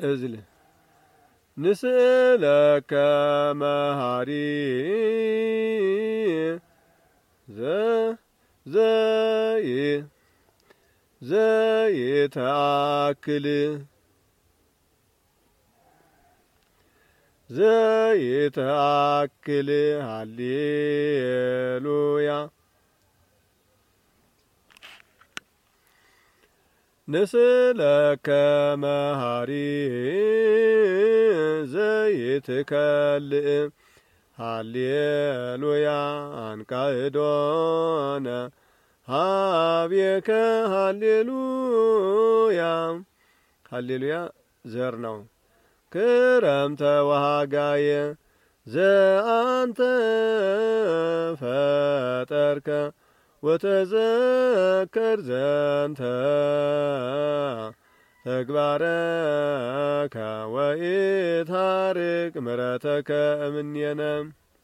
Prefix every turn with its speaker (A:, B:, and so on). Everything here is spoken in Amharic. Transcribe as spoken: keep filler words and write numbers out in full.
A: እዝል ንስእለከ መሃሪ ዘይ ዘይተአክል ዘይተአክል ሃሌሉያ ንስእለከ መሃሪ ዘይትከልእ ሃሌሉያ አንቃዕዶነ ሀቤከ ሃሌሉያ ሃሌሉያ ዘር ነው። ክረምተ ወሃጋየ ዘአንተ ፈጠርከ ወተዘከር ዘንተ ተግባረከ ወኢታርቅ ምሕረተከ እምኔነ